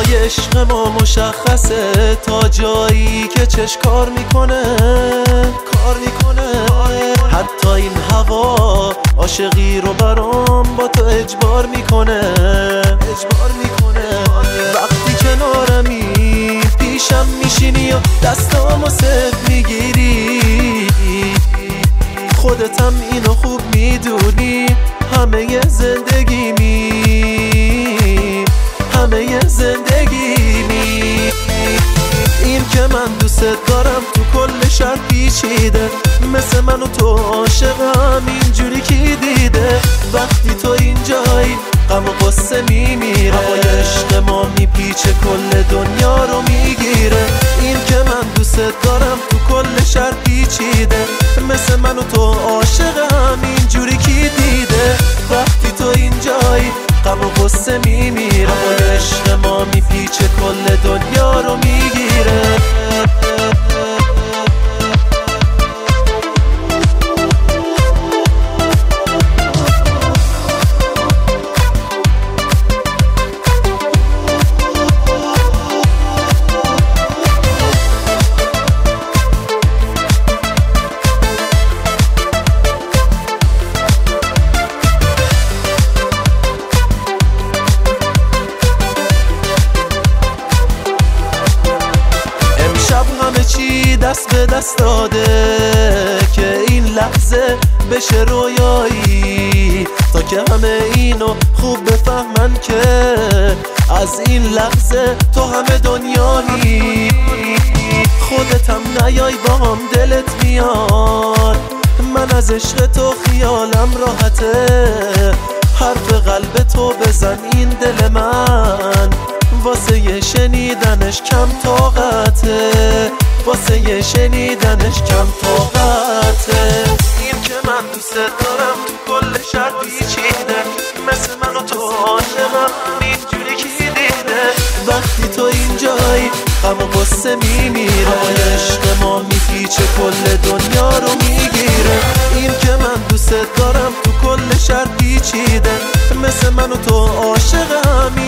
هوای عشق ما مشخصه تا جایی که چش کار میکنه حتی این هوا عاشقی رو برام با تو اجبار میکنه وقتی کنارمی پیشم میشینی و دستامو صف میگیری خودتم اینو خوب میدونی همه زندگیمی این که من دوست دارم تو کل شهر پیچیده مثل من و تو عاشقم اینجوری کی دیده وقتی تو اینجایی غم و غصه میمیره هوای عشق ما میپیچه کل دنیا رو میگیره این که من دوست دارم تو کل شهر پیچیده مثل من و تو عاشقم اینجوری کی دیده وقتی تو اینجایی غم و غصه میمیره هوای عشق ما میپیچه کل دنیا رو میگیره چی دست به دست داده که این لحظه بشه رویایی تا که همه اینو خوب بفهمن که از این لحظه تو همه دنیایی خودتم نیای با هم دلت میاد من از عشق تو خیالم راحته حرف قلب تو بزن این دل من واسه شنیدنش کم طاقته این که من دوست دارم تو کل شهر پیچیده مثل من و تو عاشقم اینجوری کی دیده وقتی تو اینجایی غم و غصه میمیره هوای عشق ما میپیچه کل دنیا رو میگیره این که من دوست دارم تو کل شهر پیچیده مثل من و تو عاشقم